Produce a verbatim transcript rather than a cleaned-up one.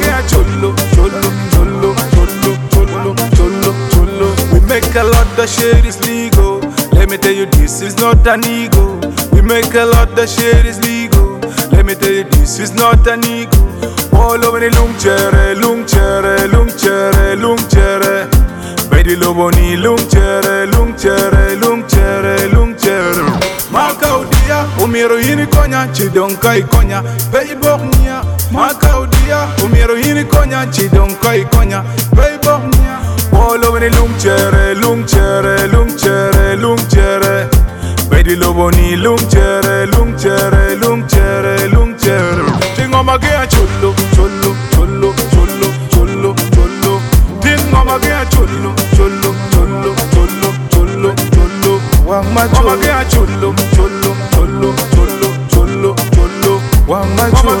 get cholo, cholo, cholo, cholo, cholo, cholo, cholo. We make a lot of shit is legal. Let me tell you this is not an ego. We make a lot of shit is legal. Let me tell you this is not an ego. All over the lung chere, lung chere, lung chere, lung chere. Baby loboni lung chere, lung chere, lung chere, lung chere. Maka udia, umiro hini konya, chidonka ikonya. Baby boknya, maka udia, umiro hini konya, chidonka ikonya. Baby boknya. All over the lung chere, lung chere, lung chere, lung chere. Baby loboni lung chere, lung chere, lung chere, lung chere. Chingoma gea cholo, cholo, cholo, cholo, cholo, cholo. Chingoma gea cholo, cholo, cholo, cholo, cholo, cholo. Wangma cholo gea cholo, cholo, cholo, cholo, cholo, cholo. Wangma cholo.